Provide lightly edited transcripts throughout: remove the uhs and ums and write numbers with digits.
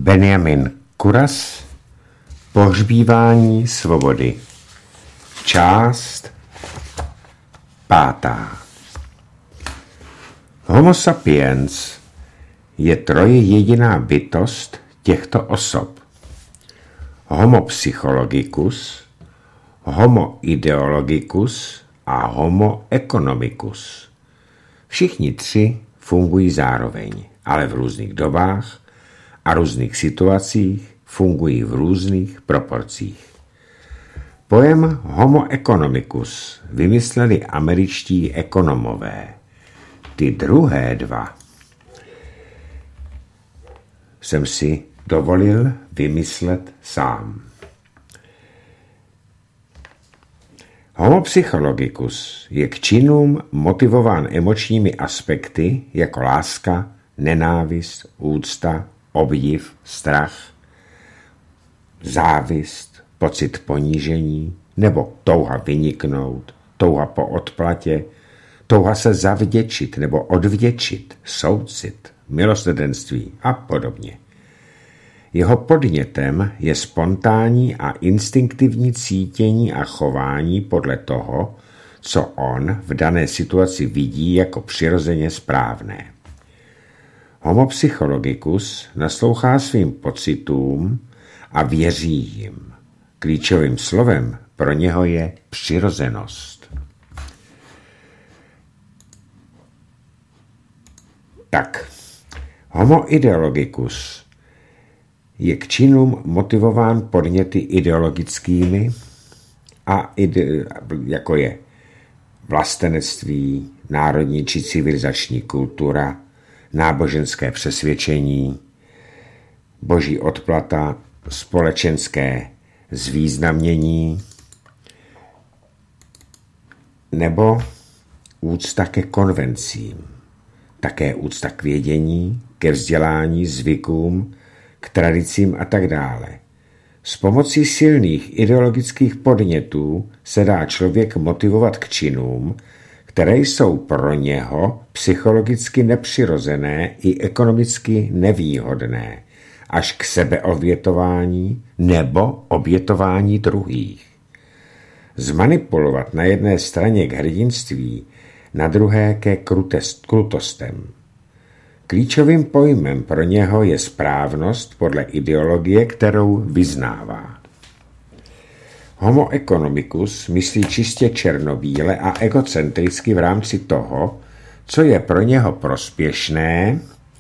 Benjamin Kuras, Pohřbívání svobody. Část 5. Homo sapiens je trojjediná bytost těchto osob. Homo psychologicus, homo ideologicus a homo economicus. Všichni tři fungují zároveň, ale v různých dobách a různých situacích fungují v různých proporcích. Pojem homo economicus vymysleli američtí ekonomové. Ty druhé dva jsem si dovolil vymyslet sám. Homo psychologicus je k činům motivován emočními aspekty jako láska, nenávist, úcta, obdiv, strach, závist, pocit ponížení nebo touha vyniknout, touha po odplatě, touha se zavděčit nebo odvděčit, soucit, milosrdenství a podobně. Jeho podnětem je spontánní a instinktivní cítění a chování podle toho, co on v dané situaci vidí jako přirozeně správné. Homo psychologicus naslouchá svým pocitům a věří jim. Klíčovým slovem pro něho je přirozenost. Tak, homo ideologicus je k činům motivován podněty ideologickými jako je vlastenectví, národní či civilizační kultura, náboženské přesvědčení, boží odplata, společenské zvýznamnění nebo úcta ke konvencím, také úcta k vědění, ke vzdělání, zvykům, k tradicím a tak dále. S pomocí silných ideologických podnětů se dá člověk motivovat k činům, které jsou pro něho psychologicky nepřirozené i ekonomicky nevýhodné, až k sebeobětování nebo obětování druhých. Zmanipulovat na jedné straně k hrdinství, na druhé ke krutostem. Klíčovým pojmem pro něho je správnost podle ideologie, kterou vyznává. Homo economicus myslí čistě černobíle a egocentricky v rámci toho, co je pro něho prospěšné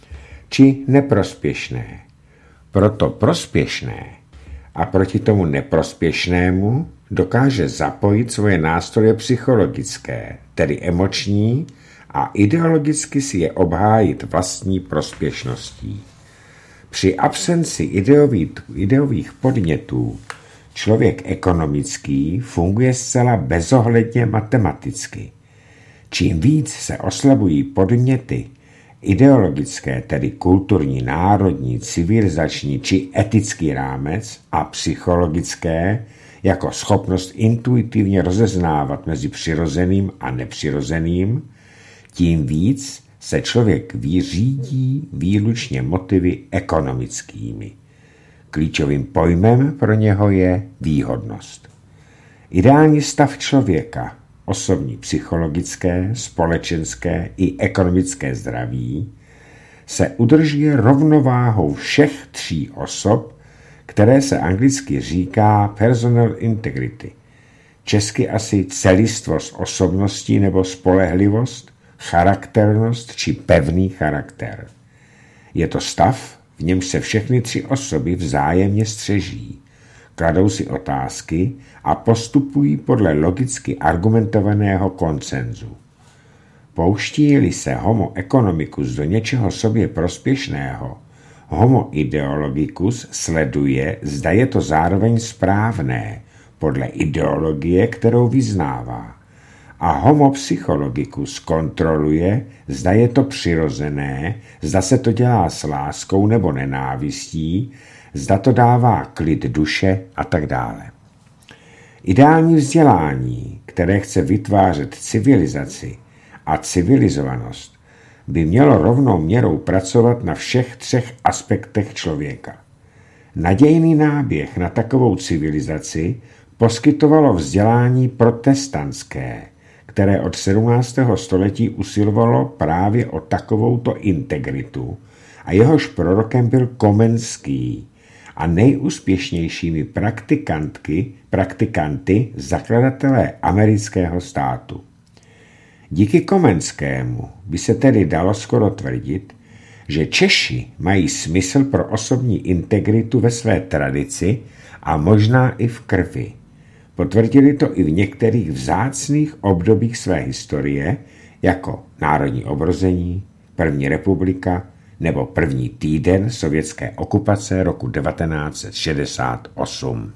či neprospěšné. Proto prospěšné a proti tomu neprospěšnému dokáže zapojit svoje nástroje psychologické, tedy emoční, a ideologicky si je obhájit vlastní prospěšností. Při absenci ideových podnětů člověk ekonomický funguje zcela bezohledně matematicky. Čím víc se oslabují podněty ideologické, tedy kulturní, národní, civilizační či etický rámec a psychologické, jako schopnost intuitivně rozeznávat mezi přirozeným a nepřirozeným, tím víc se člověk řídí výlučně motivy ekonomickými. Klíčovým pojmem pro něho je výhodnost. Ideální stav člověka, osobní psychologické, společenské i ekonomické zdraví, se udržuje rovnováhou všech tří osob, které se anglicky říká personal integrity. Česky asi celistvost osobností nebo spolehlivost, charakternost či pevný charakter. Je to stav, v němž se všechny tři osoby vzájemně střeží, kladou si otázky a postupují podle logicky argumentovaného konsenzu. Pouští-li se homo economicus do něčeho sobě prospěšného, homo ideologicus sleduje, zda je to zároveň správné, podle ideologie, kterou vyznává. A homo psychologicus kontroluje, zda je to přirozené, zda se to dělá s láskou nebo nenávistí, zda to dává klid duše a tak dále. Ideální vzdělání, které chce vytvářet civilizaci a civilizovanost, by mělo rovnou měrou pracovat na všech třech aspektech člověka. Nadějný náběh na takovou civilizaci poskytovalo vzdělání protestantské, které od 17. století usilovalo právě o takovouto integritu a jehož prorokem byl Komenský a nejúspěšnějšími praktikanty zakladatelé amerického státu. Díky Komenskému by se tedy dalo skoro tvrdit, že Češi mají smysl pro osobní integritu ve své tradici a možná i v krvi. Potvrdili to i v některých vzácných obdobích své historie, jako národní obrození, první republika nebo první týden sovětské okupace roku 1968.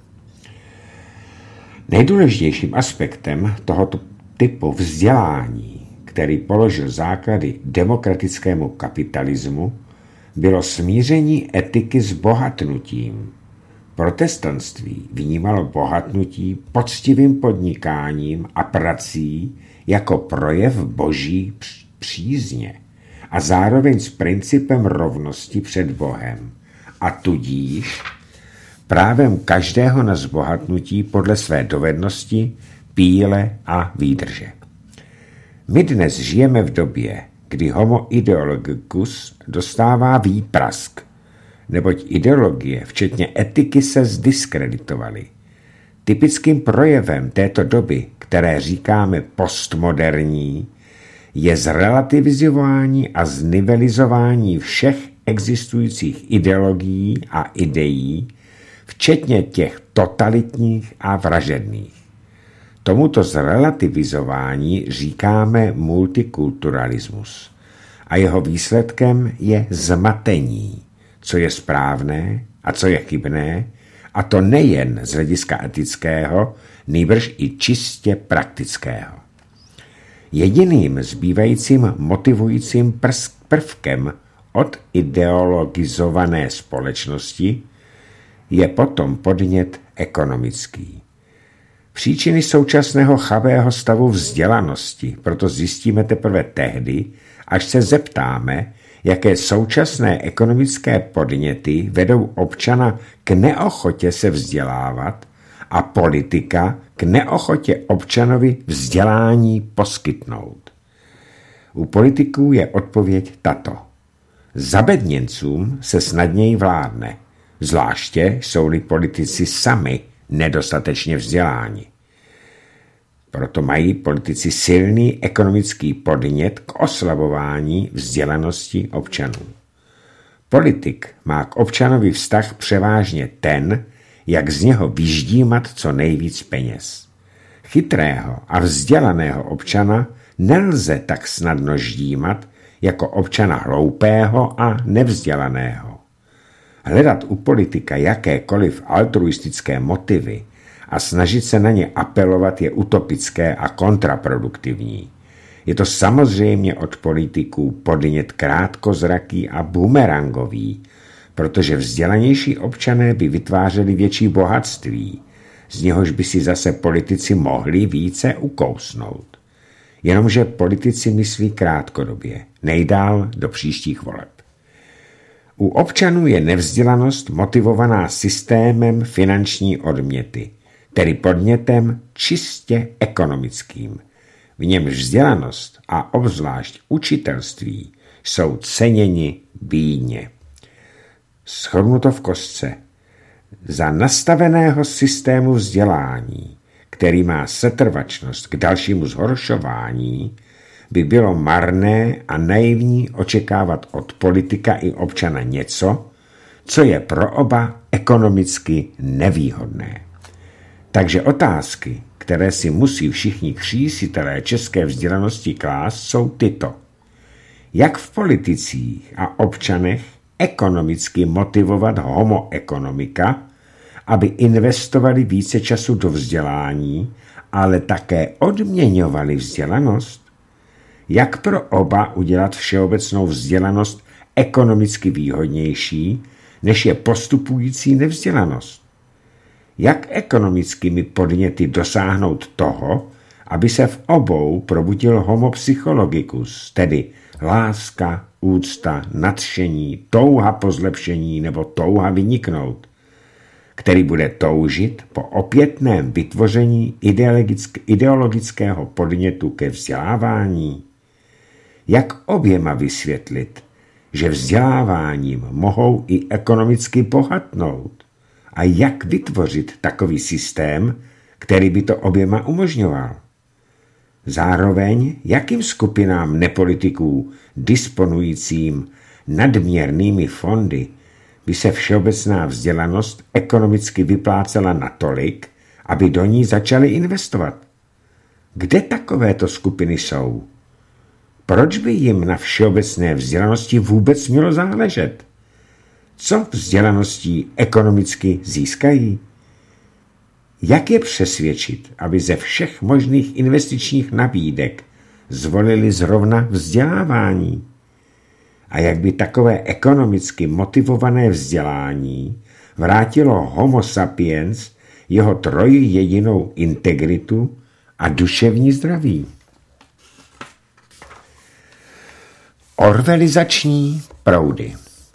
Nejdůležitějším aspektem tohoto typu vzdělání, který položil základy demokratickému kapitalismu, bylo smíření etiky s bohatnutím. Protestantství vnímalo bohatnutí poctivým podnikáním a prací jako projev boží přízně a zároveň s principem rovnosti před Bohem a tudíž právem každého na zbohatnutí podle své dovednosti, píle a výdrže. My dnes žijeme v době, kdy homo ideologicus dostává výprask, neboť ideologie, včetně etiky, se zdiskreditovaly. Typickým projevem této doby, které říkáme postmoderní, je zrelativizování a znivelizování všech existujících ideologií a ideí, včetně těch totalitních a vražedných. Tomuto zrelativizování říkáme multikulturalismus a jeho výsledkem je zmatení, co je správné a co je chybné, a to nejen z hlediska etického, nýbrž i čistě praktického. Jediným zbývajícím motivujícím prvkem od ideologizované společnosti je potom podnět ekonomický. Příčiny současného chabého stavu vzdělanosti proto zjistíme teprve tehdy, až se zeptáme, jaké současné ekonomické podněty vedou občana k neochotě se vzdělávat a politika k neochotě občanovi vzdělání poskytnout. U politiků je odpověď tato. Zabedněncům se snadněji vládne, zvláště jsou-li politici sami nedostatečně vzděláni. Proto mají politici silný ekonomický podnět k oslabování vzdělanosti občanů. Politik má k občanovi vztah převážně ten, jak z něho vyždímat co nejvíc peněz. Chytrého a vzdělaného občana nelze tak snadno ždímat jako občana hloupého a nevzdělaného. Hledat u politika jakékoliv altruistické motivy a snažit se na ně apelovat je utopické a kontraproduktivní. Je to samozřejmě od politiků podnět krátkozraký a bumerangový, protože vzdělanější občané by vytvářeli větší bohatství, z něhož by si zase politici mohli více ukousnout. Jenomže politici myslí krátkodobě, nejdál do příštích voleb. U občanů je nevzdělanost motivovaná systémem finanční odměty, tedy podnětem čistě ekonomickým. V němž vzdělanost a obzvlášť učitelství jsou ceněni bídně. Shrnuto v kostce. Za nastaveného systému vzdělání, který má setrvačnost k dalšímu zhoršování, by bylo marné a naivní očekávat od politika i občana něco, co je pro oba ekonomicky nevýhodné. Takže otázky, které si musí všichni křísitelé české vzdělanosti klást, jsou tyto. Jak v politicích a občanech ekonomicky motivovat homo economica, aby investovali více času do vzdělání, ale také odměňovali vzdělanost? Jak pro oba udělat všeobecnou vzdělanost ekonomicky výhodnější, než je postupující nevzdělanost? Jak ekonomickými podněty dosáhnout toho, aby se v obou probudil homo psychologicus, tedy láska, úcta, nadšení, touha po zlepšení nebo touha vyniknout, který bude toužit po opětném vytvoření ideologického podnětu ke vzdělávání? Jak oběma vysvětlit, že vzděláváním mohou i ekonomicky bohatnout? A jak vytvořit takový systém, který by to oběma umožňoval? Zároveň, jakým skupinám nepolitiků disponujícím nadměrnými fondy by se všeobecná vzdělanost ekonomicky vyplácela natolik, aby do ní začaly investovat? Kde takovéto skupiny jsou? Proč by jim na všeobecné vzdělanosti vůbec mělo záležet? Co vzdělaností ekonomicky získají? Jak je přesvědčit, aby ze všech možných investičních nabídek zvolili zrovna vzdělávání? A jak by takové ekonomicky motivované vzdělání vrátilo homo sapiens jeho trojjedinou integritu a duševní zdraví? Orwellizační proudy.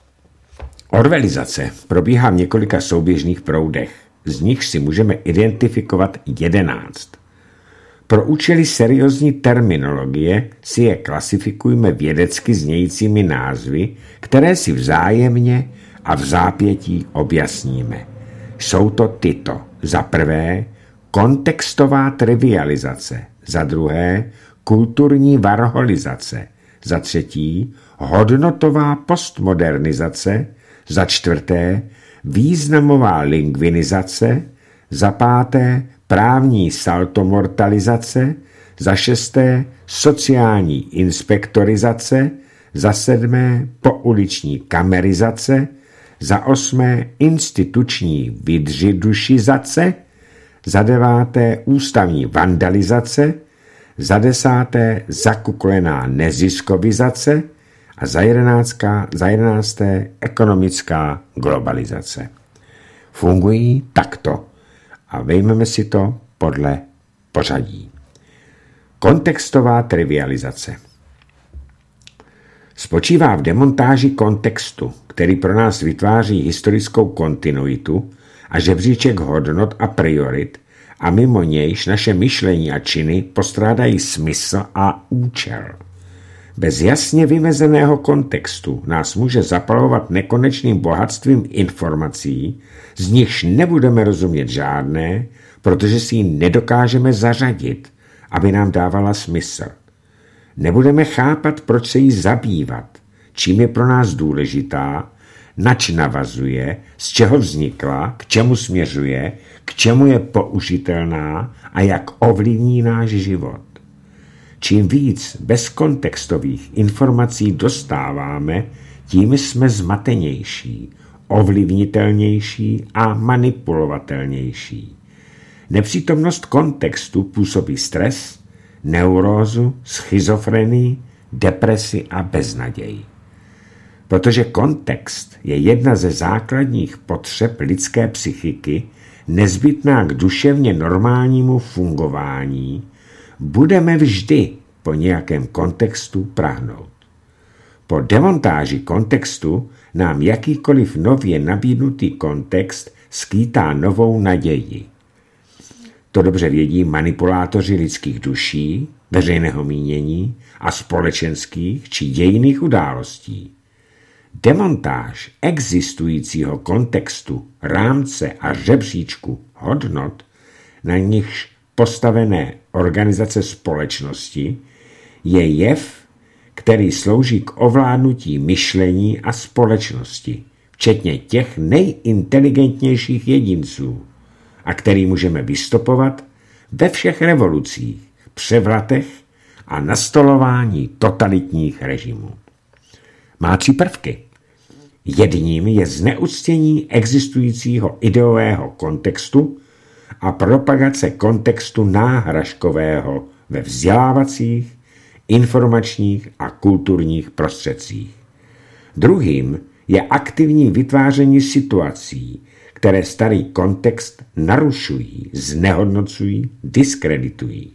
Orwellizace probíhá v několika souběžných proudech, z nich si můžeme identifikovat 11. Pro účely seriózní terminologie si je klasifikujme vědecky znějícími názvy, které si vzájemně a v zápětí objasníme. Jsou to tyto: za prvé kontextová trivializace, za druhé kulturní varholizace, za třetí hodnotová postmodernizace, za čtvrté významová lingvinizace, za páté právní saltomortalizace, za šesté sociální inspektorizace, za sedmé pouliční kamerizace, za osmé instituční vydřidušizace, za deváté ústavní vandalizace, za desáté zakuklená neziskovizace a za jedenácté ekonomická globalizace. Fungují takto a vejmeme si to podle pořadí. Kontextová trivializace spočívá v demontáži kontextu, který pro nás vytváří historickou kontinuitu a žebříček hodnot a priorit, a mimo nějž naše myšlení a činy postrádají smysl a účel. Bez jasně vymezeného kontextu nás může zapalovat nekonečným bohatstvím informací, z nichž nebudeme rozumět žádné, protože si ji nedokážeme zařadit, aby nám dávala smysl. Nebudeme chápat, proč se jí zabývat, čím je pro nás důležitá, nač navazuje, z čeho vznikla, k čemu směřuje, k čemu je použitelná a jak ovlivní náš život. Čím víc bezkontextových informací dostáváme, tím jsme zmatenější, ovlivnitelnější a manipulovatelnější. Nepřítomnost kontextu působí stres, neurózu, schizofrenii, depresi a beznaděj. Protože kontext je jedna ze základních potřeb lidské psychiky, nezbytná k duševně normálnímu fungování, budeme vždy po nějakém kontextu práhnout. Po demontáži kontextu nám jakýkoliv nově nabídnutý kontext skýtá novou naději. To dobře vědí manipulátoři lidských duší, veřejného mínění a společenských či dějinných událostí. Demontáž existujícího kontextu, rámce a žebříčku hodnot, na nichž postavené organizace společnosti, je jev, který slouží k ovládnutí myšlení a společnosti, včetně těch nejinteligentnějších jedinců, a který můžeme vystopovat ve všech revolucích, převratech a nastolování totalitních režimů. Má 3 prvky. Jedním je zneuctění existujícího ideového kontextu a propagace kontextu náhražkového ve vzdělávacích, informačních a kulturních prostředcích. Druhým je aktivní vytváření situací, které starý kontext narušují, znehodnocují, diskreditují.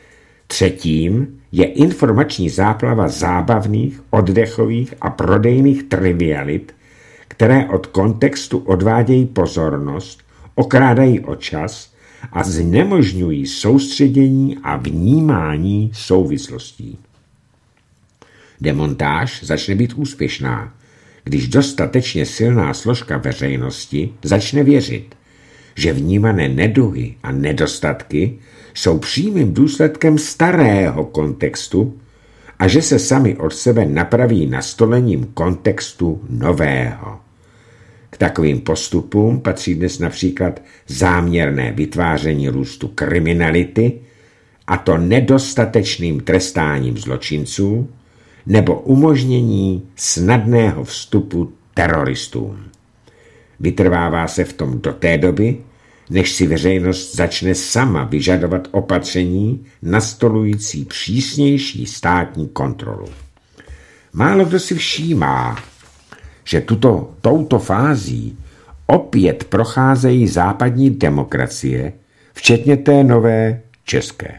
Třetím je informační záplava zábavných, oddechových a prodejných trivialit, které od kontextu odvádějí pozornost, okrádají o čas a znemožňují soustředění a vnímání souvislostí. Demontáž začne být úspěšná, když dostatečně silná složka veřejnosti začne věřit, že vnímané neduhy a nedostatky jsou přímým důsledkem starého kontextu a že se sami od sebe napraví nastolením kontextu nového. K takovým postupům patří dnes například záměrné vytváření růstu kriminality, a to nedostatečným trestáním zločinců, nebo umožnění snadného vstupu teroristům. Vytrvává se v tom do té doby, než si veřejnost začne sama vyžadovat opatření nastolující přísnější státní kontrolu. Málo kdo si všímá, že touto fází opět procházejí západní demokracie, včetně té nové české.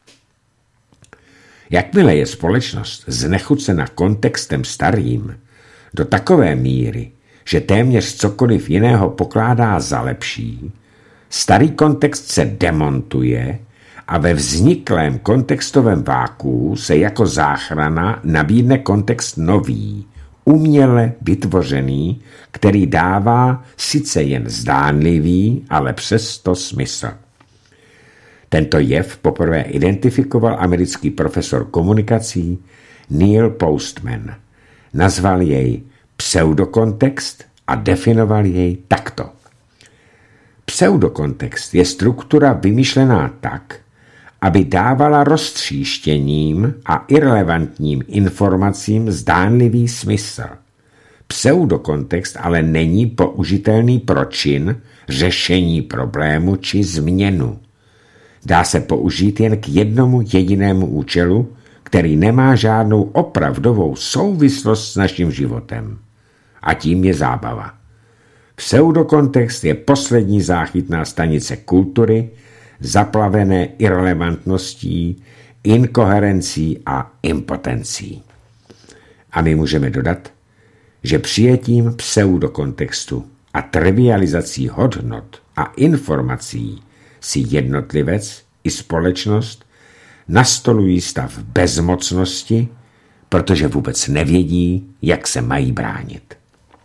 Jakmile je společnost znechucena kontextem starým do takové míry, že téměř cokoliv jiného pokládá za lepší, starý kontext se demontuje a ve vzniklém kontextovém vákuu se jako záchrana nabídne kontext nový, uměle vytvořený, který dává sice jen zdánlivý, ale přesto smysl. Tento jev poprvé identifikoval americký profesor komunikací Neil Postman. Nazval jej pseudokontext a definoval jej takto. Pseudokontext je struktura vymyšlená tak, aby dávala roztříštěním a irelevantním informacím zdánlivý smysl. Pseudokontext ale není použitelný pro čin, řešení problému či změnu. Dá se použít jen k jednomu jedinému účelu, který nemá žádnou opravdovou souvislost s naším životem. A tím je zábava. Pseudokontext je poslední záchytná stanice kultury, zaplavené irelevantností, inkoherencí a impotencí. A my můžeme dodat, že přijetím pseudokontextu a trivializací hodnot a informací si jednotlivec i společnost nastolují stav bezmocnosti, protože vůbec nevědí, jak se mají bránit.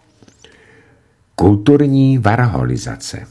Kulturní varholizace.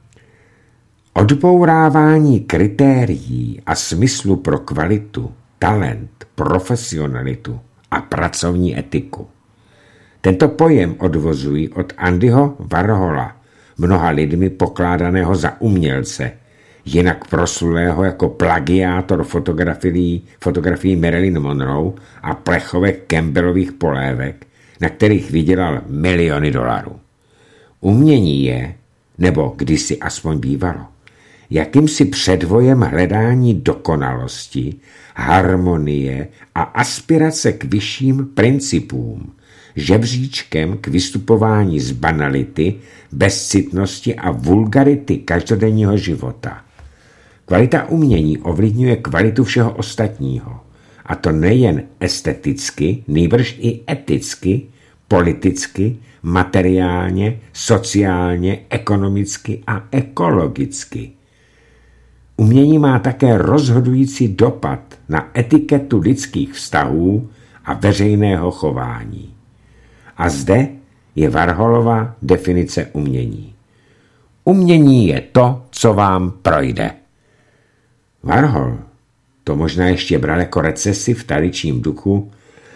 Odbourávání kritérií a smyslu pro kvalitu, talent, profesionalitu a pracovní etiku. Tento pojem odvozují od Andyho Warhola, mnoha lidmi pokládaného za umělce, jinak proslulého jako plagiátor fotografií Marilyn Monroe a plechovek Campbellových polévek, na kterých vydělal miliony dolarů. Umění je, nebo kdysi aspoň bývalo, jakýmsi předvojem hledání dokonalosti, harmonie a aspirace k vyšším principům, žebříčkem k vystupování z banality, bezcitnosti a vulgarity každodenního života. Kvalita umění ovlivňuje kvalitu všeho ostatního, a to nejen esteticky, nýbrž i eticky, politicky, materiálně, sociálně, ekonomicky a ekologicky. Umění má také rozhodující dopad na etiketu lidských vztahů a veřejného chování. A zde je Warholova definice umění. Umění je to, co vám projde. Warhol to možná ještě bral jako recesi v tradičním duchu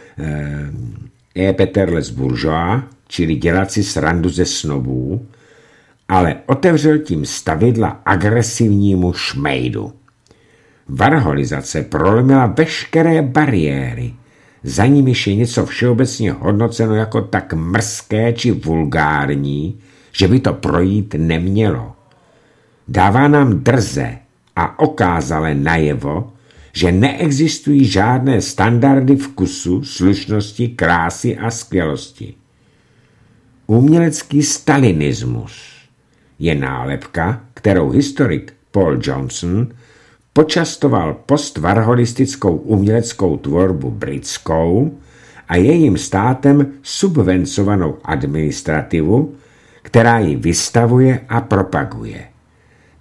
Peter les bourgeois, čili dělat si srandu ze snobů, ale otevřel tím stavidla agresivnímu šmejdu. Warholizace prolomila veškeré bariéry, za nimiž je něco všeobecně hodnoceno jako tak mrzké či vulgární, že by to projít nemělo. Dává nám drze a okázale najevo, že neexistují žádné standardy vkusu, slušnosti, krásy a skvělosti. Umělecký stalinismus je nálepka, kterou historik Paul Johnson počastoval postvarholistickou uměleckou tvorbu britskou a jejím státem subvencovanou administrativu, která ji vystavuje a propaguje.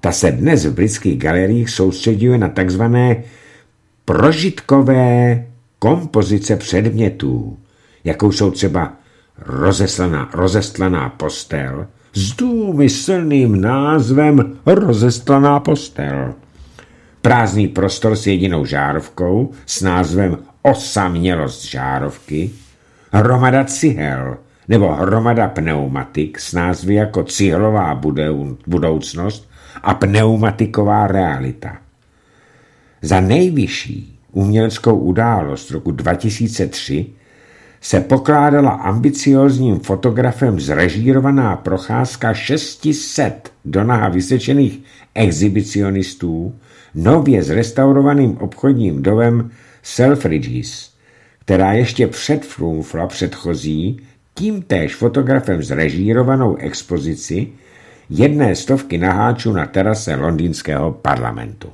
Ta se dnes v britských galeriích soustředuje na takzvané prožitkové kompozice předmětů, jakou jsou třeba rozestlaná postel s důmyslným názvem rozestlaná postel, prázdný prostor s jedinou žárovkou s názvem osamělost žárovky, hromada cihel nebo hromada pneumatik s názvy jako cihlová budoucnost a pneumatiková realita. Za nejvyšší uměleckou událost roku 2003 se pokládala ambiciózním fotografem zrežírovaná procházka 600 donaha vysečených exhibicionistů nově zrestaurovaným obchodním domem Selfridges, která ještě předfrumfla předchozí tímtéž fotografem zrežírovanou expozici 100 naháčů na terase londýnského parlamentu.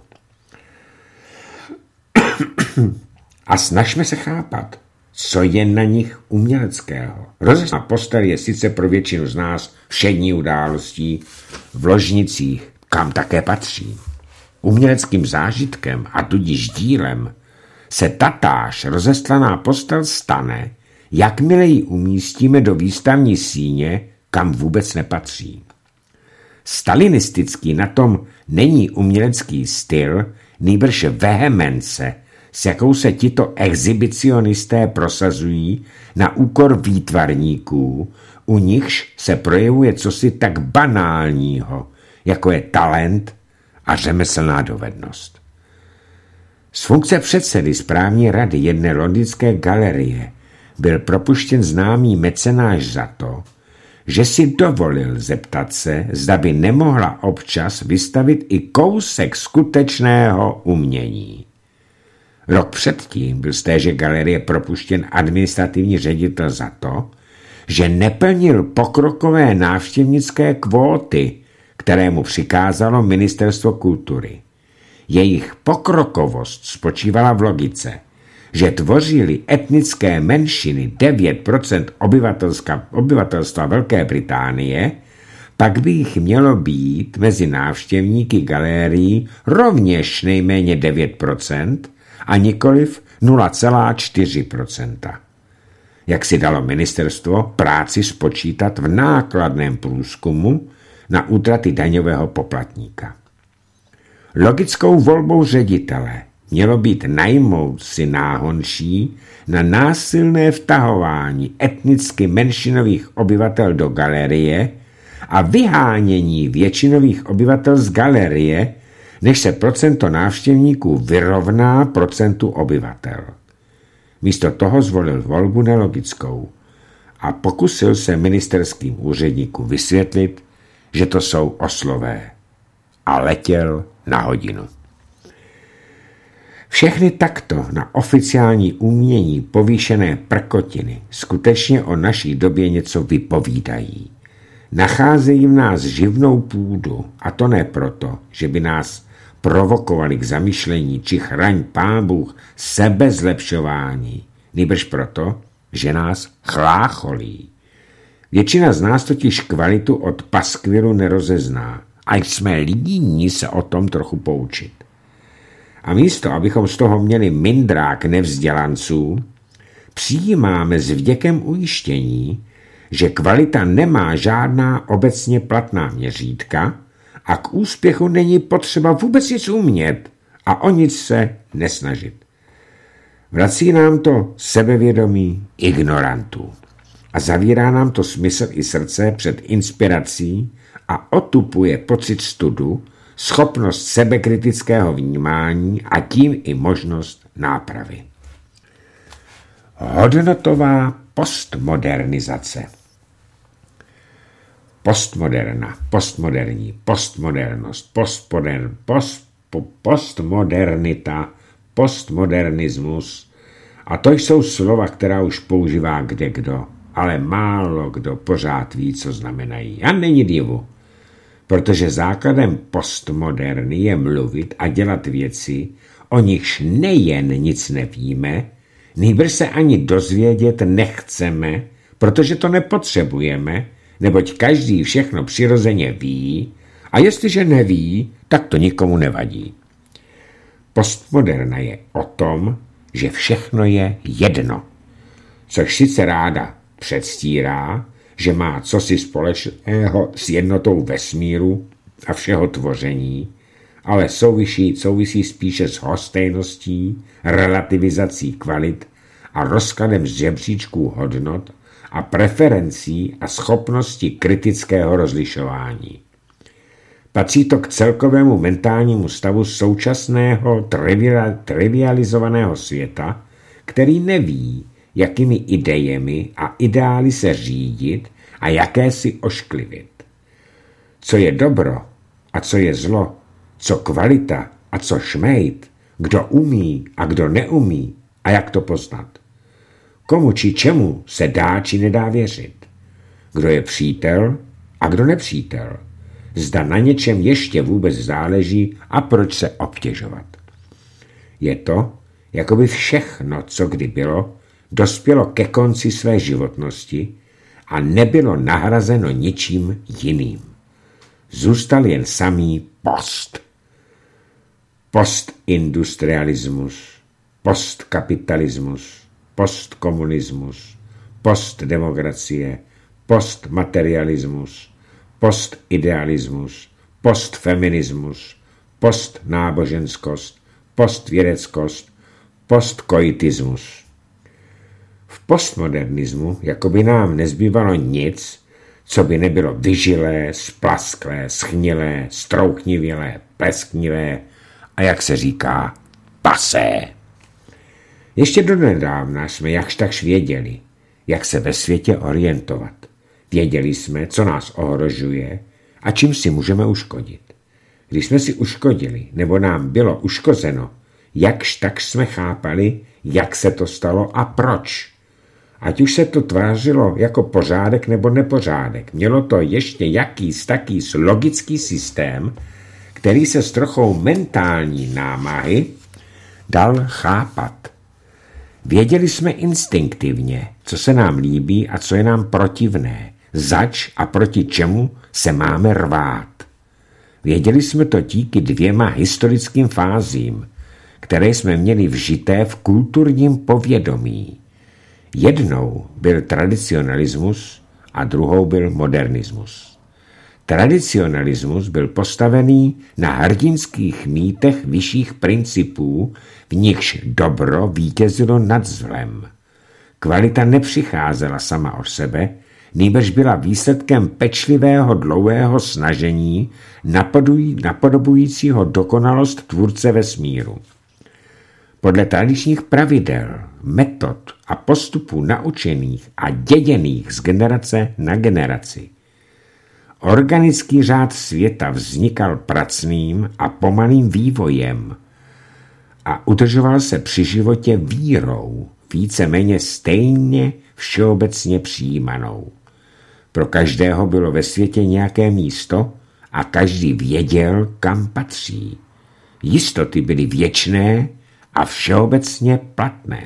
A snažme se chápat, co je na nich uměleckého. Rozestlaná postel je sice pro většinu z nás všední událostí v ložnicích, kam také patří. Uměleckým zážitkem a tudíž dílem se tatáž rozestlaná postel stane, jakmile ji umístíme do výstavní síně, kam vůbec nepatří. Stalinistický na tom není umělecký styl, nýbrž vehemence, s jakou se tito exhibicionisté prosazují na úkor výtvarníků, u nichž se projevuje cosi tak banálního, jako je talent a řemeslná dovednost. Z funkce předsedy správní rady jedné londýnské galerie byl propuštěn známý mecenáš za to, že si dovolil zeptat se, zda by nemohla občas vystavit i kousek skutečného umění. Rok předtím byl z téže galerie propuštěn administrativní ředitel za to, že neplnil pokrokové návštěvnické kvóty, které mu přikázalo Ministerstvo kultury. Jejich pokrokovost spočívala v logice, že tvořili etnické menšiny 9% obyvatelstva Velké Británie, pak by jich mělo být mezi návštěvníky galérií rovněž nejméně 9% a nikoliv 0,4%. Jak si dalo ministerstvo práci spočítat v nákladném průzkumu na útraty daňového poplatníka. Logickou volbou ředitele mělo být najmout si náhončí na násilné vtahování etnicky menšinových obyvatel do galerie a vyhánění většinových obyvatel z galerie, než se procento návštěvníků vyrovná procentu obyvatel. Místo toho zvolil volbu nelogickou a pokusil se ministerským úředníkům vysvětlit, že to jsou oslové. A letěl na hodinu. Všechny takto na oficiální umění povýšené prkotiny skutečně o naší době něco vypovídají. Nacházejí v nás živnou půdu, a to ne proto, že by nás provokovali k zamyšlení či chraň Pán Bůh sebezlepšování, nýbrž proto, že nás chlácholí. Většina z nás totiž kvalitu od paskvilu nerozezná a jsme líní se o tom trochu poučit. A místo, abychom z toho měli mindrák nevzdělanců, přijímáme s vděkem ujištění, že kvalita nemá žádná obecně platná měřítka a k úspěchu není potřeba vůbec nic umět a o nic se nesnažit. Vrací nám to sebevědomí ignorantů a zavírá nám to smysl i srdce před inspirací a otupuje pocit studu, schopnost sebekritického vnímání a tím i možnost nápravy. Hodnotová postmodernizace. Postmoderna, postmoderní, postmodernost, postmodernita, postmodernismus. A to jsou slova, která už používá kdekdo, ale málo kdo pořád ví, co znamenají. A není divu, protože základem postmoderny je mluvit a dělat věci, o nichž nejen nic nevíme, nýbrž se ani dozvědět nechceme, protože to nepotřebujeme, neboť každý všechno přirozeně ví, a jestliže neví, tak to nikomu nevadí. Postmoderna je o tom, že všechno je jedno, což sice ráda předstírá, že má cosi společného s jednotou vesmíru a všeho tvoření, ale souvisí spíše s lhostejností, relativizací kvalit a rozkladem z žebříčků hodnot a preferencí a schopnosti kritického rozlišování. Patří to k celkovému mentálnímu stavu současného trivializovaného světa, který neví, jakými idejemi a ideály se řídit a jaké si ošklivit. Co je dobro a co je zlo, co kvalita a co šmejt, kdo umí a kdo neumí a jak to poznat. Komu či čemu se dá či nedá věřit. Kdo je přítel a kdo nepřítel. Zda na něčem ještě vůbec záleží a proč se obtěžovat. Je to, jako by všechno, co kdy bylo, dospělo ke konci své životnosti a nebylo nahrazeno ničím jiným. Zůstal jen samý post. Postindustrialismus, postkapitalismus, postkomunismus, postdemokracie, postmaterialismus, postidealismus, postfeminismus, postnáboženskost, postvědeckost, postkoitismus. V postmodernismu jako by nám nezbývalo nic, co by nebylo vyžilé, splasklé, schnilé, strouchnivělé, plesknivé a jak se říká, pasé. Ještě donedávna jsme jakž takž věděli, jak se ve světě orientovat. Věděli jsme, co nás ohrožuje a čím si můžeme uškodit. Když jsme si uškodili, nebo nám bylo uškozeno, jakž takž jsme chápali, jak se to stalo a proč. Ať už se to tvářilo jako pořádek nebo nepořádek, mělo to ještě jakýs logický systém, který se s trochou mentální námahy dal chápat. Věděli jsme instinktivně, co se nám líbí a co je nám protivné, zač a proti čemu se máme rvát. Věděli jsme to díky 2 historickým fázím, které jsme měli vžité v kulturním povědomí. Jednou byl tradicionalismus a druhou byl modernismus. Tradicionalismus byl postavený na hrdinských mýtech vyšších principů, v nichž dobro vítězilo nad zlem. Kvalita nepřicházela sama od sebe, nýbrž byla výsledkem pečlivého dlouhého snažení napodobujícího dokonalost tvůrce vesmíru. Podle tradičních pravidel, metod a postupů naučených a děděných z generace na generaci. Organický řád světa vznikal pracným a pomalým vývojem a udržoval se při životě vírou, víceméně stejně všeobecně přijímanou. Pro každého bylo ve světě nějaké místo a každý věděl, kam patří. Jistoty byly věčné a všeobecně platné.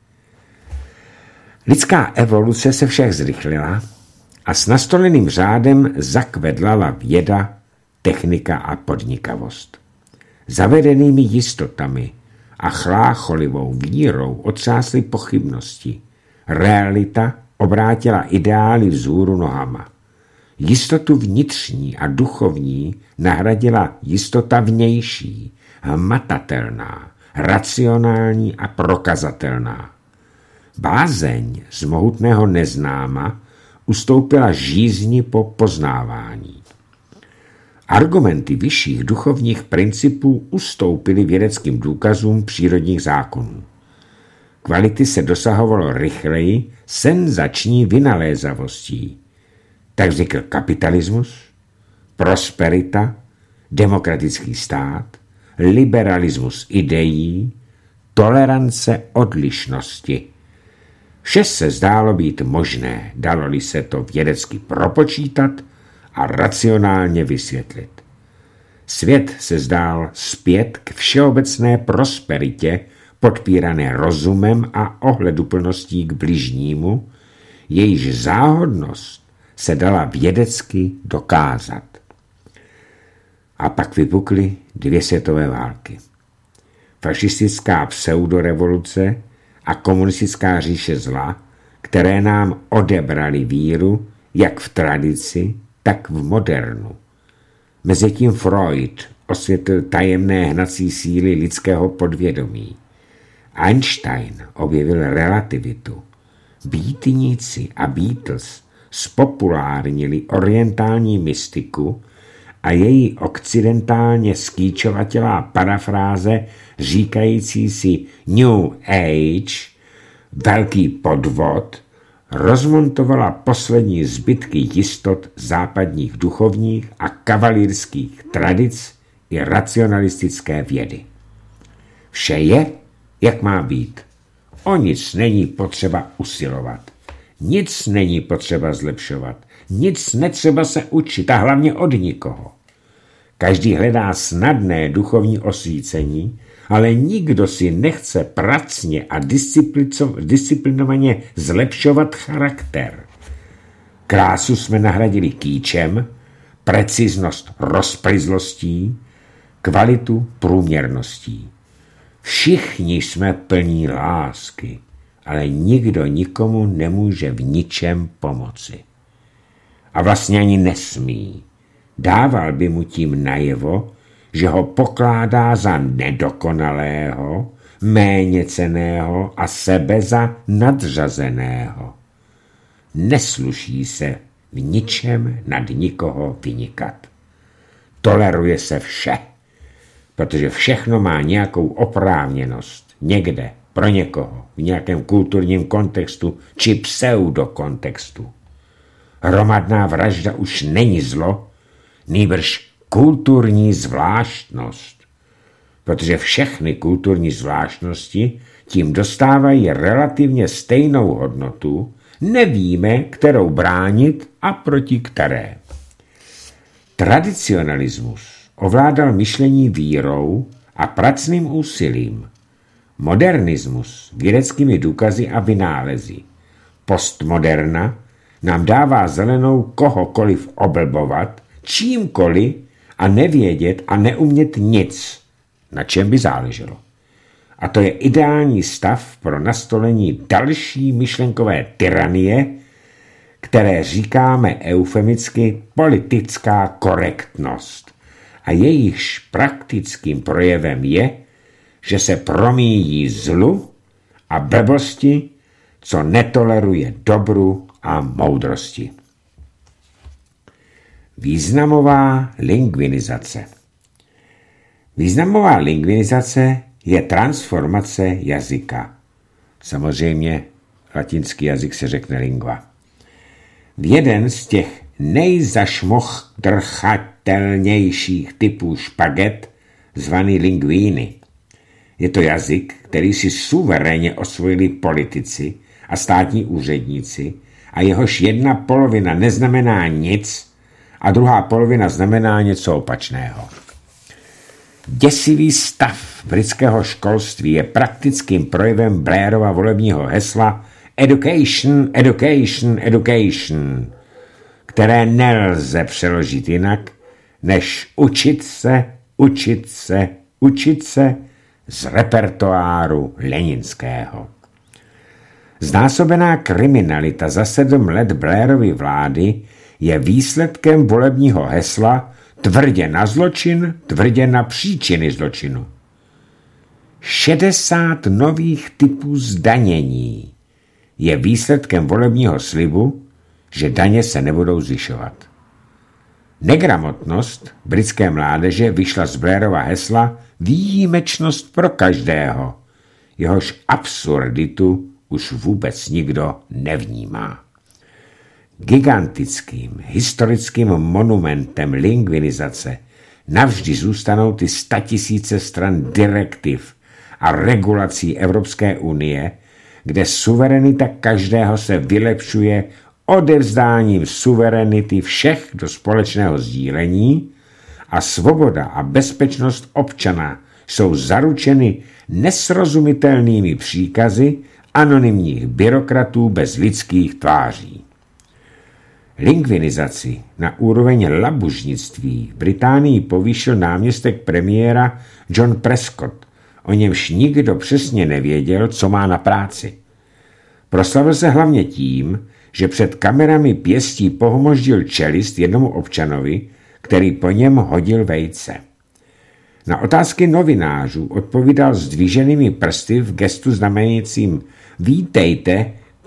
Lidská evoluce se však zrychlila a s nastoleným řádem zakvedlala věda, technika a podnikavost. Zavedenými jistotami a chlácholivou vírou otřásly pochybnosti. Realita obrátila ideály vzhůru nohama. Jistotu vnitřní a duchovní nahradila jistota vnější, hmatatelná, racionální a prokazatelná. Bázeň z mohutného neznáma ustoupila žízni po poznávání. Argumenty vyšších duchovních principů ustoupily vědeckým důkazům přírodních zákonů. Kvality se dosahovalo rychleji senzační vynalézavostí. Tak vznikl kapitalismus, prosperita, demokratický stát, liberalismus ideí, tolerance odlišnosti. Vše se zdálo být možné, dalo-li se to vědecky propočítat a racionálně vysvětlit. Svět se zdál zpět k všeobecné prosperitě, podpírané rozumem a ohleduplností k bližnímu, jejíž záhodnost se dala vědecky dokázat. A pak vypukly 2 světové války. Fašistická pseudorevoluce a komunistická říše zla, které nám odebrali víru jak v tradici, tak v modernu. Mezitím Freud osvětlil tajemné hnací síly lidského podvědomí. Einstein objevil relativitu. Beatníci a Beatles spopulárnili orientální mystiku a její okcidentálně skýčovatělá parafráze říkající si New Age, velký podvod, rozmontovala poslední zbytky jistot západních duchovních a kavalírských tradic i racionalistické vědy. Vše je, jak má být. O nic není potřeba usilovat. Nic není potřeba zlepšovat. Nic netřeba se učit a hlavně od nikoho. Každý hledá snadné duchovní osvícení, ale nikdo si nechce pracně a disciplinovaně zlepšovat charakter. Krásu jsme nahradili kýčem, preciznost rozplyzlostí, kvalitu průměrností. Všichni jsme plní lásky, ale nikdo nikomu nemůže v ničem pomoci. A vlastně ani nesmí. Dával by mu tím najevo, že ho pokládá za nedokonalého, méněcenného a sebe za nadřazeného. Nesluší se v ničem nad nikoho vynikat. Toleruje se vše, protože všechno má nějakou oprávněnost někde, pro někoho, v nějakém kulturním kontextu či pseudokontextu. Hromadná vražda už není zlo, nýbrž kulturní zvláštnost, protože všechny kulturní zvláštnosti tím dostávají relativně stejnou hodnotu, nevíme, kterou bránit a proti které. Tradicionalismus ovládal myšlení vírou a pracným úsilím, modernismus vědeckými důkazy a vynálezy. Postmoderna nám dává zelenou kohokoliv oblbovat, čímkoliv a nevědět a neumět nic, na čem by záleželo. A to je ideální stav pro nastolení další myšlenkové tyranie, které říkáme eufemicky politická korektnost. A jejíž praktickým projevem je, že se promíjí zlu a blbosti, co netoleruje dobru a moudrosti. Významová lingvinizace. Významová lingvinizace je transformace jazyka. Samozřejmě latinský jazyk se řekne lingva. V jeden z těch nejzašmochdrchatelnějších typů špaget, zvaný linguíny. Je to jazyk, který si suverénně osvojili politici a státní úředníci a jehož jedna polovina neznamená nic a druhá polovina znamená něco opačného. Děsivý stav britského školství je praktickým projevem Blairova volebního hesla Education, Education, Education, které nelze přeložit jinak, než učit se, učit se, učit se z repertoáru Leninského. Znásobená kriminalita za 7 let Blairovy vlády je výsledkem volebního hesla tvrdě na zločin, tvrdě na příčiny zločinu. 60 nových typů zdanění je výsledkem volebního slibu, že daně se nebudou zvyšovat. Negramotnost britské mládeže vyšla z Blairova hesla výjimečnost pro každého, jehož absurditu už vůbec nikdo nevnímá. Gigantickým historickým monumentem lingvinizace navždy zůstanou ty 100 000 stran direktiv a regulací Evropské unie, kde suverenita každého se vylepšuje odevzdáním suverenity všech do společného sdílení a svoboda a bezpečnost občana jsou zaručeny nesrozumitelnými příkazy anonymních byrokratů bez lidských tváří. Lingvinizaci na úroveň labužnictví v Británii povýšil náměstek premiéra John Prescott, o němž nikdo přesně nevěděl, co má na práci. Proslavil se hlavně tím, že před kamerami pěstí pohmoždil čelist jednomu občanovi, který po něm hodil vejce. Na otázky novinářů odpovídal zdviženými prsty v gestu znamenajícím víte,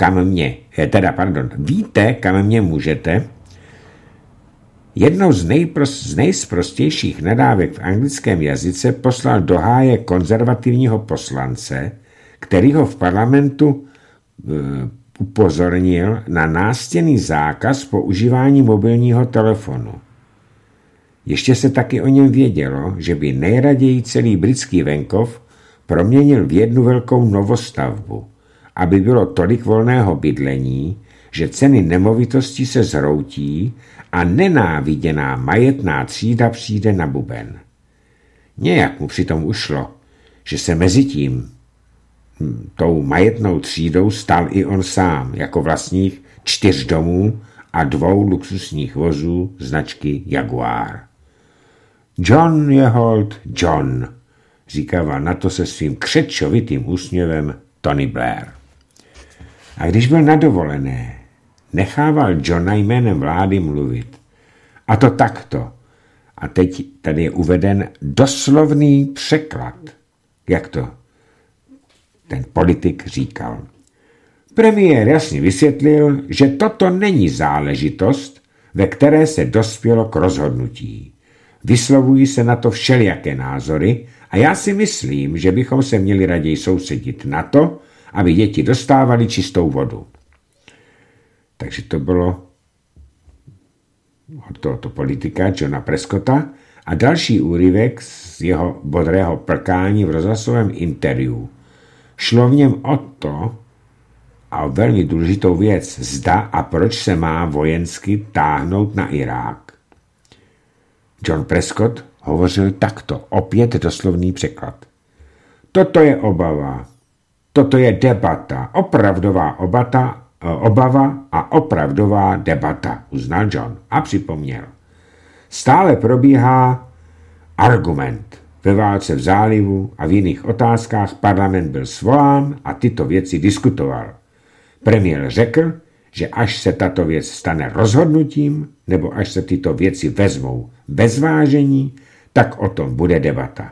kam mě můžete. Jednou z nejsprostějších nadávek v anglickém jazyce poslal do háje konzervativního poslance, který ho v parlamentu upozornil na nástěnný zákaz používání mobilního telefonu. Ještě se taky o něm vědělo, že by nejraději celý britský venkov proměnil v jednu velkou novostavbu, aby bylo tolik volného bydlení, že ceny nemovitostí se zhroutí a nenáviděná majetná třída přijde na buben. Nějak mu přitom ušlo, že se mezi tím tou majetnou třídou stal i on sám, jako vlastník 4 domů a 2 luxusních vozů značky Jaguar. John je hold John, říkával na to se svým křečovitým úsměvem Tony Blair. A když byl na dovolené, nechával Johna jménem vlády mluvit. A to takto. A teď tady je uveden doslovný překlad. Jak to ten politik říkal. Premiér jasně vysvětlil, že toto není záležitost, ve které se dospělo k rozhodnutí. Vyslovují se na to všelijaké názory a já si myslím, že bychom se měli raději soustředit na to, aby děti dostávaly čistou vodu. Takže to bylo od tohoto politika Johna Prescotta a další úryvek z jeho bodrého plkání v rozhlasovém interview. Šlo v něm o to, a o velmi důležitou věc, zda a proč se má vojensky táhnout na Irák. John Prescott hovořil takto, opět doslovný překlad. Toto je obava, toto je debata, opravdová obava a opravdová debata, uznal John a připomněl. Stále probíhá argument. Ve válce v zálivu a v jiných otázkách parlament byl svolán a tyto věci diskutoval. Premiér řekl, že až se tato věc stane rozhodnutím, nebo až se tyto věci vezmou bez vážení, tak o tom bude debata.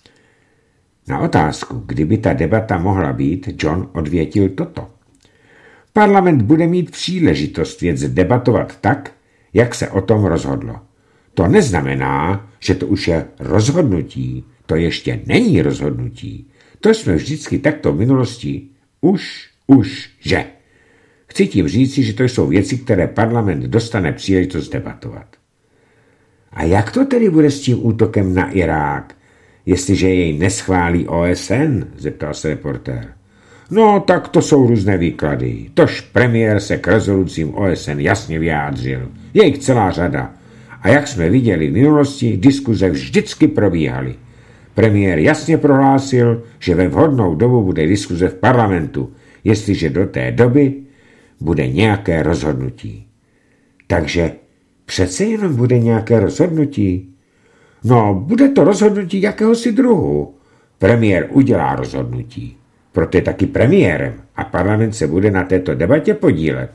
Na otázku, kdyby ta debata mohla být, John odvětil toto. Parlament bude mít příležitost věc debatovat tak, jak se o tom rozhodlo. To neznamená, že to už je rozhodnutí. To ještě není rozhodnutí. To jsme vždycky takto v minulosti že. Chci tím říci, že to jsou věci, které parlament dostane příležitost debatovat. A jak to tedy bude s tím útokem na Irák, jestliže jej neschválí OSN? Zeptal se reportér. No, tak to jsou různé výklady. Tož premiér se k rezolucím OSN jasně vyjádřil. Je jich celá řada. A jak jsme viděli v minulosti, diskuze vždycky probíhaly. Premiér jasně prohlásil, že ve vhodnou dobu bude diskuze v parlamentu, jestliže do té doby bude nějaké rozhodnutí. Takže přece jenom bude nějaké rozhodnutí. No, bude to rozhodnutí jakéhosi druhu. Premiér udělá rozhodnutí. Proto je taky premiérem a parlament se bude na této debatě podílet.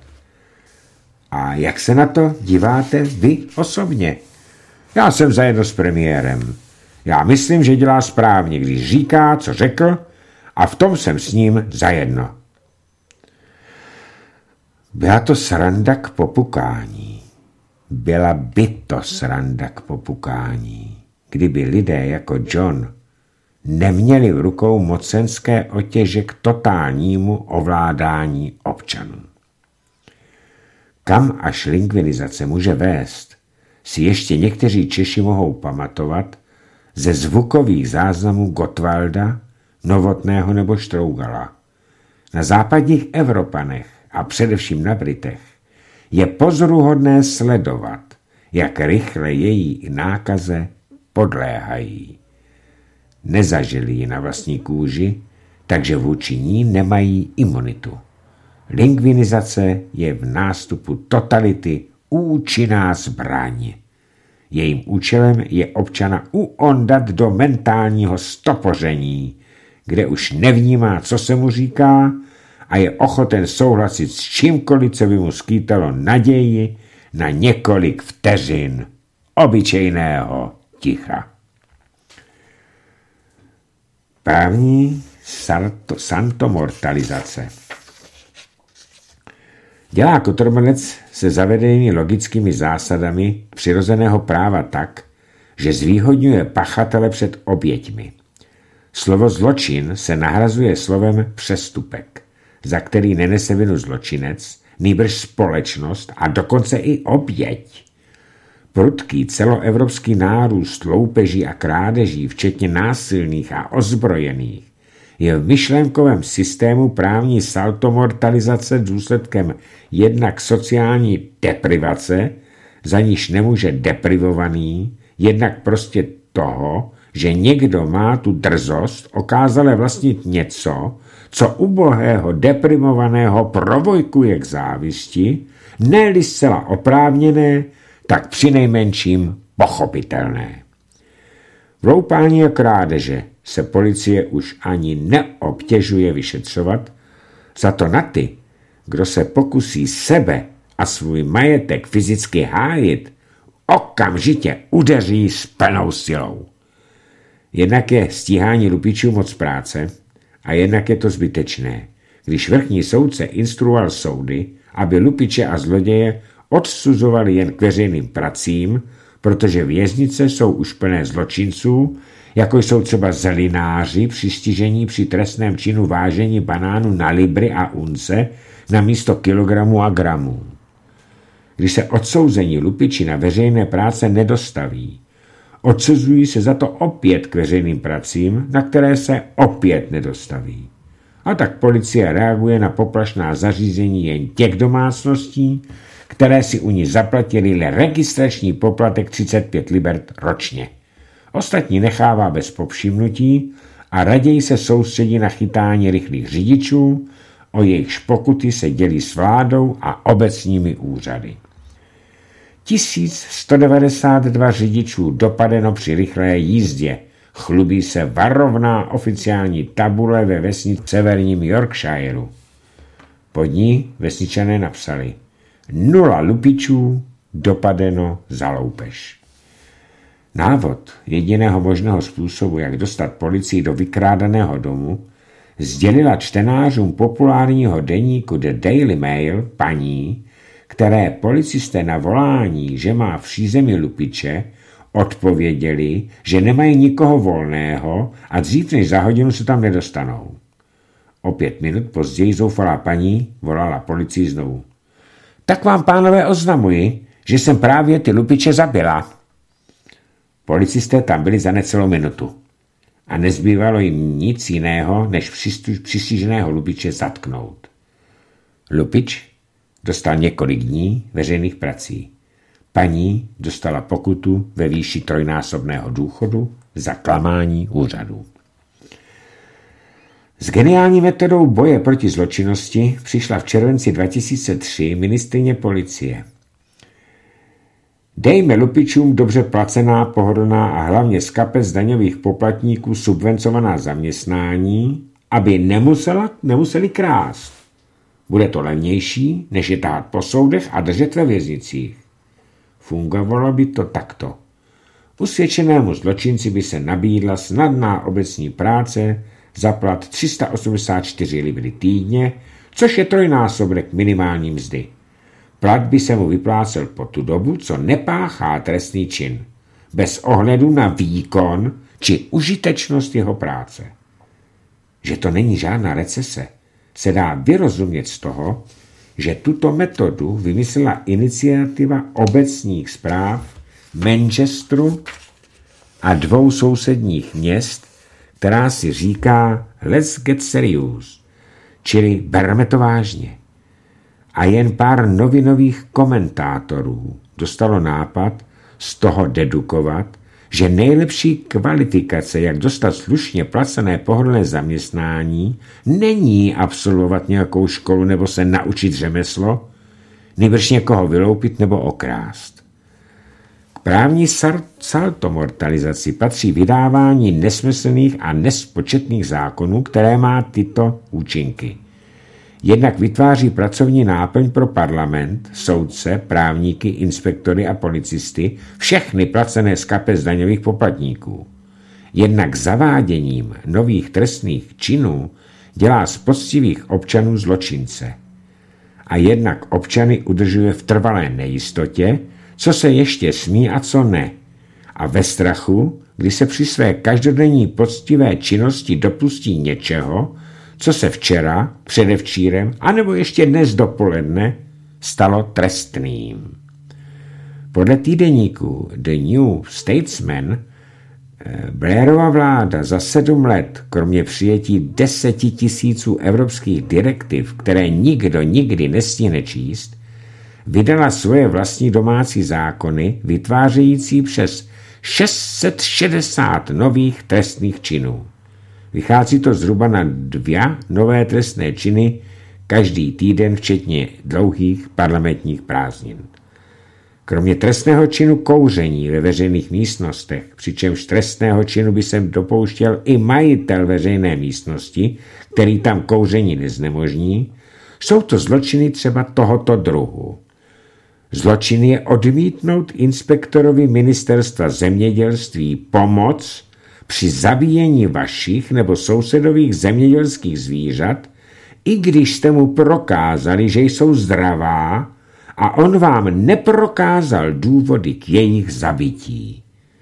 A jak se na to díváte vy osobně? Já jsem zajedno s premiérem. Já myslím, že dělá správně, když říká, co řekl, a v tom jsem s ním zajedno. Byla to sranda k popukání. Byla by to sranda k popukání, kdyby lidé jako John neměli v rukou mocenské otěže k totálnímu ovládání občanů. Kam až lingvinizace může vést, si ještě někteří Češi mohou pamatovat ze zvukových záznamů Gottwalda, Novotného nebo Štrougala. Na západních Evropanech a především na Britech je pozoruhodné sledovat, jak rychle její nákaze podléhají. Nezažili ji na vlastní kůži, takže vůči ní nemají imunitu. Lingvinizace je v nástupu totality účinná zbraň. Jejím účelem je občana uondat do mentálního stopoření, kde už nevnímá, co se mu říká a je ochoten souhlasit s čímkoliv, co by mu skýtalo naději na několik vteřin obyčejného ticha. Právní santomortalizace. Dělá kotrmelec se zavedenými logickými zásadami přirozeného práva tak, že zvýhodňuje pachatele před oběťmi. Slovo zločin se nahrazuje slovem přestupek, za který nenese vinu zločinec, nýbrž společnost a dokonce i oběť. Prudký celoevropský nárůst loupeží a krádeží, včetně násilných a ozbrojených, je v myšlenkovém systému právní saltomortalizace důsledkem jednak sociální deprivace, za níž nemůže deprivovaný, jednak prostě toho, že někdo má tu drzost okázale vlastnit něco, co ubohého deprivovaného provokuje k závisti, ne-li zcela oprávněné, tak přinejmenším pochopitelné. V loupání a krádeže se policie už ani neobtěžuje vyšetřovat, za to na ty, kdo se pokusí sebe a svůj majetek fyzicky hájit, okamžitě udeří s plnou silou. Jednak je stíhání lupičů moc práce a jednak je to zbytečné, když vrchní soudce instruoval soudy, aby lupiče a zloděje odsuzovali jen k veřejným pracím, protože věznice jsou už plné zločinců, jako jsou třeba zelináři přistižení při trestném činu vážení banánu na libry a unce na místo kilogramů a gramů. Když se odsouzení lupiči na veřejné práce nedostaví, odsuzují se za to opět k veřejným pracím, na které se opět nedostaví. A tak policie reaguje na poplašná zařízení jen těch domácností, které si u ní zaplatili registrační poplatek 35 libert ročně. Ostatní nechává bez povšimnutí a raději se soustředí na chytání rychlých řidičů, o jejichž pokuty se dělí s vládou a obecními úřady. 1192 řidičů dopadeno při rychlé jízdě, chlubí se varovná oficiální tabule ve vesnici v severním Yorkshireu. Pod ní vesničané napsali 0 lupičů dopadeno za loupež. Návod jediného možného způsobu, jak dostat policii do vykrádaného domu, sdělila čtenářům populárního deníku The Daily Mail paní, které policisté na volání, že má v přízemí lupiče, odpověděli, že nemají nikoho volného a dřív než za hodinu se tam nedostanou. O 5 minut později zoufalá paní volala policii znovu. Tak vám, pánové, oznamuji, že jsem právě ty lupiče zabila. Policisté tam byli za necelou minutu a nezbývalo jim nic jiného, než přistiženého lupiče zatknout. Lupič dostal několik dní veřejných prací. Paní dostala pokutu ve výši 3násobného důchodu za klamání úřadů. S geniální metodou boje proti zločinnosti přišla v červenci 2003 ministryně policie. Dejme lupičům dobře placená, pohodlná a hlavně z kapes daňových poplatníků subvencovaná zaměstnání, aby nemuseli krást. Bude to levnější, než je tahat po soudech a držet ve věznicích. Fungovalo by to takto. Usvědčenému zločinci by se nabídla snadná obecní práce za plat 384 libry týdně, což je 3násobek minimální mzdy. Plat by se mu vyplácel po tu dobu, co nepáchá trestný čin, bez ohledu na výkon či užitečnost jeho práce. Že to není žádná recese, se dá vyrozumět z toho, že tuto metodu vymyslela iniciativa obecních správ Manchesteru a 2 sousedních měst, která si říká Let's get serious, čili berme to vážně. A jen pár novinových komentátorů dostalo nápad z toho dedukovat, že nejlepší kvalifikace, jak dostat slušně placené pohodlné zaměstnání, není absolvovat nějakou školu nebo se naučit řemeslo, nýbrž někoho vyloupit nebo okrást. K právní saltomortalizaci patří vydávání nesmyslných a nespočetných zákonů, které má tyto účinky. Jednak vytváří pracovní náplň pro parlament, soudce, právníky, inspektory a policisty, všechny placené z kapes daňových poplatníků. Jednak zaváděním nových trestných činů dělá z poctivých občanů zločince. A jednak občany udržuje v trvalé nejistotě, co se ještě smí a co ne. A ve strachu, kdy se při své každodenní poctivé činnosti dopustí něčeho, co se včera, předevčírem, anebo ještě dnes dopoledne stalo trestným. Podle týdeníku The New Statesman Blairova vláda za 7 let, kromě přijetí 10 000 evropských direktiv, které nikdo nikdy nestihne číst, vydala svoje vlastní domácí zákony, vytvářející přes 660 nových trestných činů. Vychází to zhruba na 2 nové trestné činy každý týden, včetně dlouhých parlamentních prázdnin. Kromě trestného činu kouření ve veřejných místnostech, přičemž trestného činu by se dopouštěl i majitel veřejné místnosti, který tam kouření neznemožní, jsou to zločiny třeba tohoto druhu. Zločin je odmítnout inspektorovi ministerstva zemědělství pomoc při zabíjení vašich nebo sousedových zemědělských zvířat, i když jste mu prokázali, že jsou zdravá, a on vám neprokázal důvody k jejich zabití.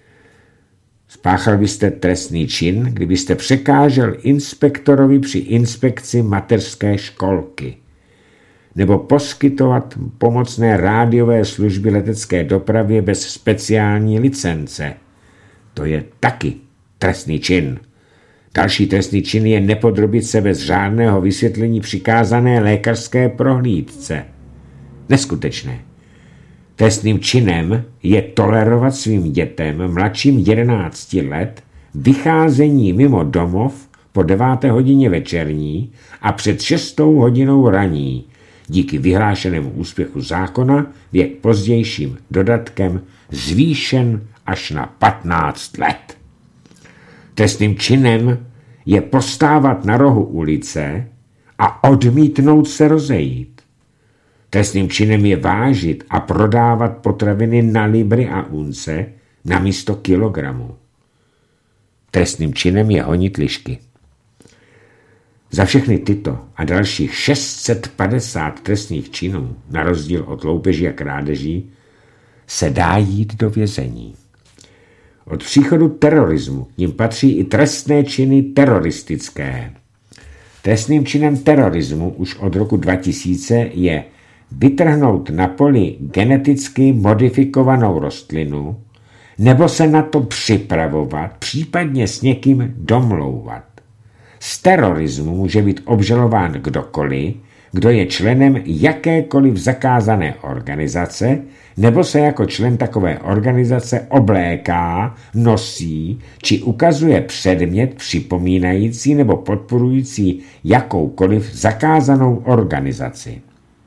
Spáchal byste trestný čin, kdybyste překážel inspektorovi při inspekci mateřské školky, nebo poskytovat pomocné rádiové služby letecké dopravě bez speciální licence. To je taky trestný čin. Další trestný čin je nepodrobit se bez řádného vysvětlení přikázané lékařské prohlídce. Neskutečné. Trestným činem je tolerovat svým dětem mladším 11 let vycházení mimo domov po 9. hodině večerní a před 6. hodinou raní. Díky vyhlášenému úspěchu zákona věk pozdějším dodatkem zvýšen až na 15 let. Trestným činem je postávat na rohu ulice a odmítnout se rozejít. Trestným činem je vážit a prodávat potraviny na libry a unce namísto kilogramu. Trestným činem je honit lišky. Za všechny tyto a dalších 650 trestných činů, na rozdíl od loupeží a krádeží, se dá jít do vězení. Od příchodu terorismu k nim patří i trestné činy teroristické. Trestným činem terorismu už od roku 2000 je vytrhnout na poli geneticky modifikovanou rostlinu nebo se na to připravovat, případně s někým domlouvat. Z terorismu může být obžalován kdokoliv, kdo je členem jakékoliv zakázané organizace nebo se jako člen takové organizace obléká, nosí či ukazuje předmět připomínající nebo podporující jakoukoliv zakázanou organizaci.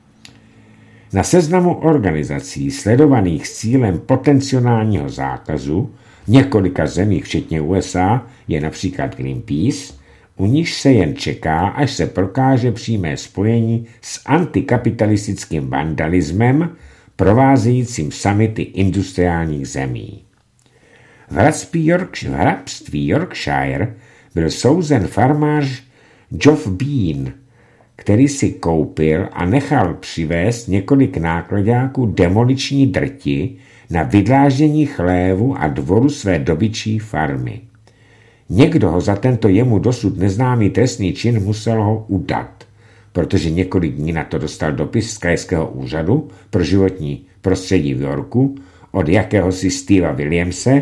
Na seznamu organizací sledovaných s cílem potenciálního zákazu v několika zemích, včetně USA, je například Greenpeace, u níž se jen čeká, až se prokáže přímé spojení s antikapitalistickým vandalismem provázejícím summity industriálních zemí. V hrabství Yorkshire byl souzen farmář Geoff Bean, který si koupil a nechal přivést několik nákladáků demoliční drti na vydláždění chlévu a dvoru své dobyčí farmy. Někdo ho za tento jemu dosud neznámý trestný čin musel ho udat, protože několik dní na to dostal dopis z krajského úřadu pro životní prostředí v Yorku od jakéhosi Steva Williamse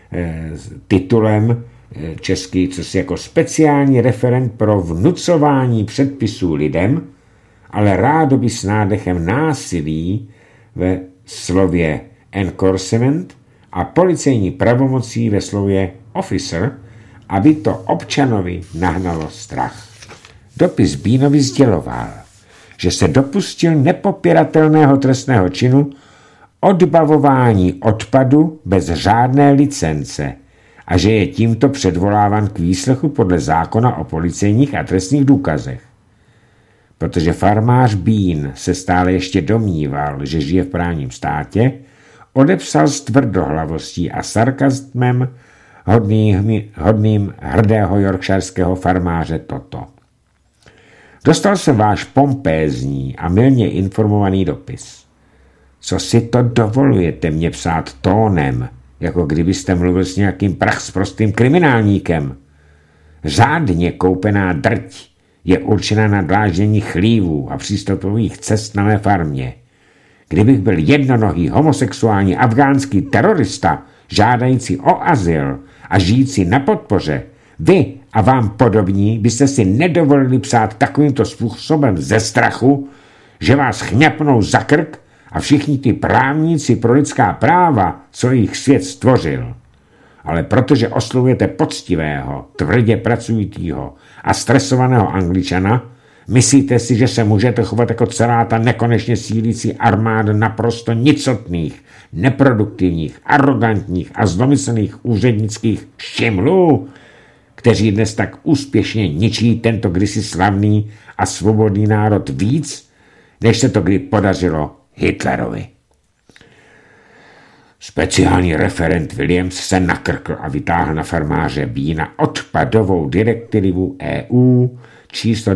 titulem český, co si jako speciální referent pro vnucování předpisů lidem, ale rádoby s nádechem násilí ve slově enforcement a policejní pravomocí ve slově officer, aby to občanovi nahnalo strach. Dopis Beanovi sděloval, že se dopustil nepopiratelného trestného činu odbavování odpadu bez řádné licence a že je tímto předvoláván k výslechu podle zákona o policejních a trestních důkazech. Protože farmář Bean se stále ještě domníval, že žije v právním státě, odepsal s tvrdohlavostí a sarkazmem hodným hrdého yorkshireského farmáře toto. Dostal jsem váš pompézní a mylně informovaný dopis. Co si to dovolujete mě psát tónem, jako kdybyste mluvil s nějakým prachsprostým kriminálníkem? Řádně koupená drť je určena na dláždění chlívů a přístupových cest na mé farmě. Kdybych byl jednonohý homosexuální afgánský terorista, žádající o azyl a žijící na podpoře, vy a vám podobní byste si nedovolili psát takovýmto způsobem ze strachu, že vás chňapnou za krk a všichni ty právníci pro lidská práva, co jich svět stvořil. Ale protože oslovujete poctivého, tvrdě pracujícího a stresovaného Angličana, myslíte si, že se můžete chovat jako celá ta nekonečně sílící armáda naprosto nicotných, neproduktivních, arrogantních a zlomyslných úřednických šimlů, kteří dnes tak úspěšně ničí tento kdysi slavný a svobodný národ víc, než se to kdy podařilo Hitlerovi. Speciální referent Williams se nakrkl a vytáhl na farmáře Beana odpadovou direktivu EU číslo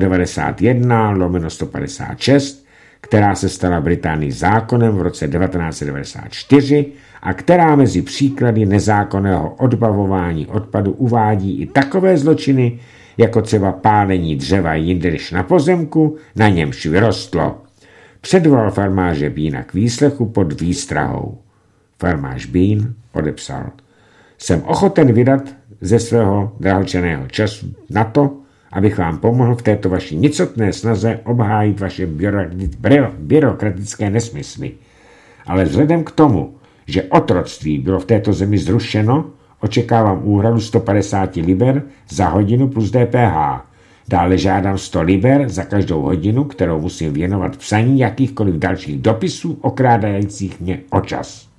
91/156, která se stala v Británii zákonem v roce 1994 a která mezi příklady nezákonného odbavování odpadu uvádí i takové zločiny, jako třeba pálení dřeva jinde než na pozemku, na němž vyrostlo. Předvolal farmáře Beana k výslechu pod výstrahou. Farmář Bean odepsal: jsem ochoten vydat ze svého drahocenného času na to, abych vám pomohl v této vaší nicotné snaze obhájit vaše byrokratické nesmysly. Ale vzhledem k tomu, že otroctví bylo v této zemi zrušeno, očekávám úhradu 150 liber za hodinu plus DPH. Dále žádám 100 liber za každou hodinu, kterou musím věnovat psaní jakýchkoliv dalších dopisů okrádajících mě o čas.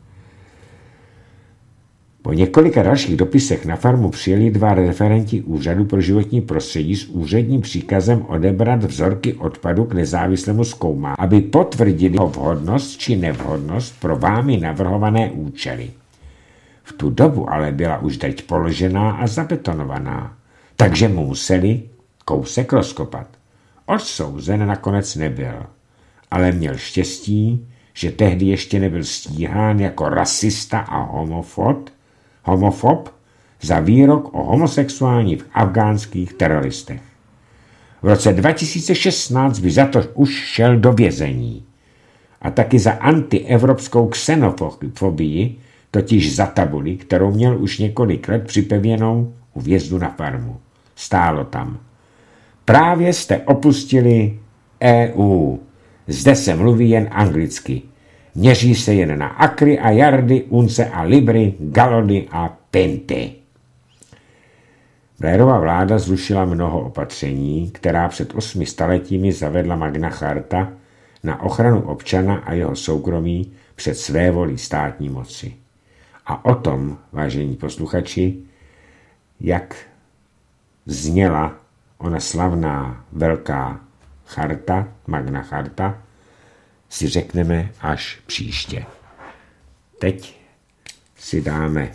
Po několika dalších dopisech na farmu přijeli 2 referenti Úřadu pro životní prostředí s úředním příkazem odebrat vzorky odpadu k nezávislému zkoumání, aby potvrdili vhodnost či nevhodnost pro vámi navrhované účely. V tu dobu ale byla už drť položená a zabetonovaná, takže mu museli kousek rozkopat. Odsouzen nakonec nebyl, ale měl štěstí, že tehdy ještě nebyl stíhán jako rasista a homofob za výrok o homosexuálních afgánských teroristech. V roce 2016 by za to už šel do vězení. A taky za antievropskou xenofobii, totiž za tabuli, kterou měl už několik let připevněnou u vjezdu na farmu. Stálo tam: právě jste opustili EU. Zde se mluví jen anglicky. Měří se jen na akry a jardy, unce a libry, galony a pinty. Blairova vláda zrušila mnoho opatření, která před 8 staletími zavedla Magna Charta na ochranu občana a jeho soukromí před svévolí státní moci. A o tom, vážení posluchači, jak zněla ona slavná velká charta, Magna Charta, si řekneme až příště. Teď si dáme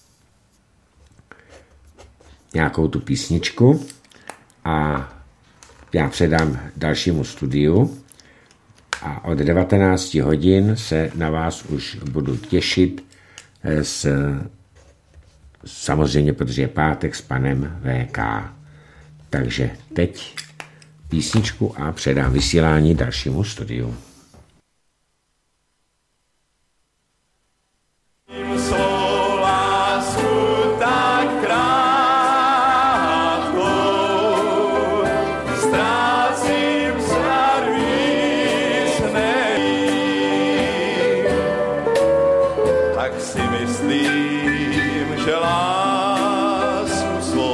nějakou tu písničku a já předám dalšímu studiu a od 19 hodin se na vás už budu těšit samozřejmě, protože je pátek, s panem VK. Takže teď písničku a předám vysílání dalšímu studiu.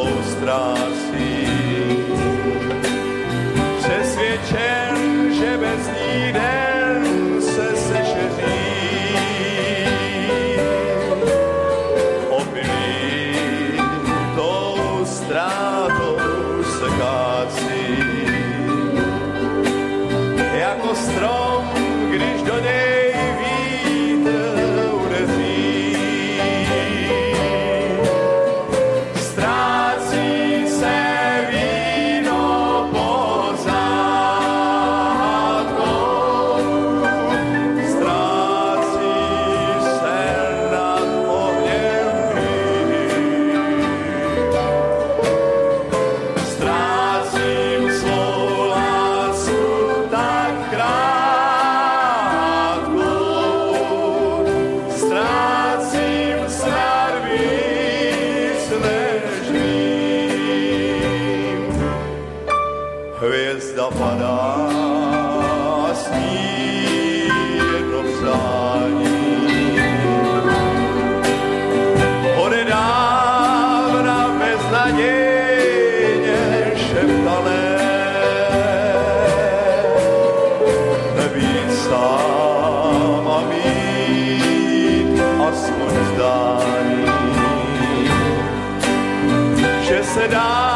Přesvědčen, že bez zdání, že se dá